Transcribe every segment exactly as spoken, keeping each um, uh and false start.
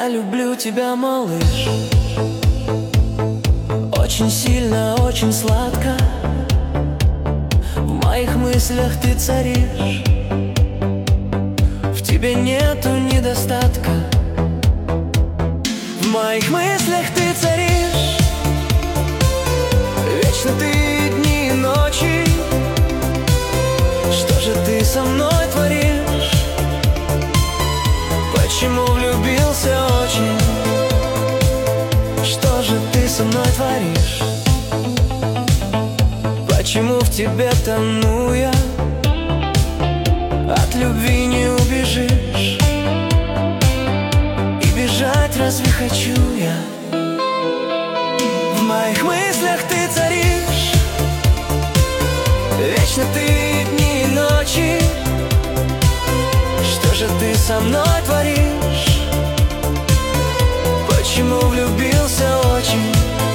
Я люблю тебя, малыш, очень сильно, очень сладко. В моих мыслях ты царишь, в тебе нету недостатка. В моих мыслях ты царишь, вечно ты дни и ночи. Что же ты со мной творишь? Почему влюбился очень? Что же ты со мной творишь? Почему в тебе тону я? От любви не убежишь, и бежать разве хочу я? В моих мыслях ты царишь, вечно ты дни и ночи. Что же ты со мной творишь? Почему влюбился очень?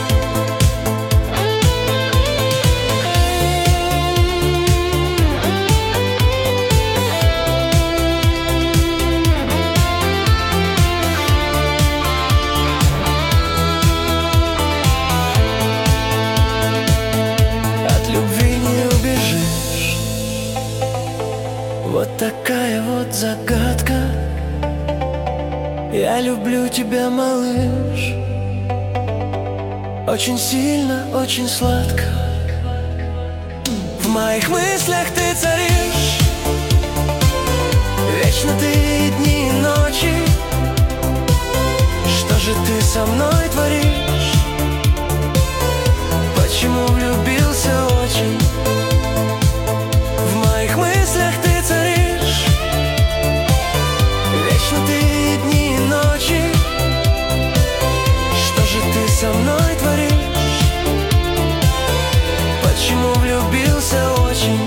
От любви не убежишь. Вот такая вот загадка. Я люблю тебя, малыш, очень сильно, очень сладко. В моих мыслях ты царишь, вечно ты дни и ночи. Что же ты со мной творишь? Почему влюбился очень? В моих мыслях ты царишь, вечно ты дни и ночи. Что же ты со мной творишь? Почему влюбился очень?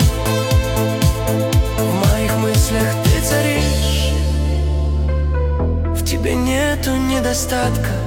В моих мыслях ты царишь, в тебе нету недостатка.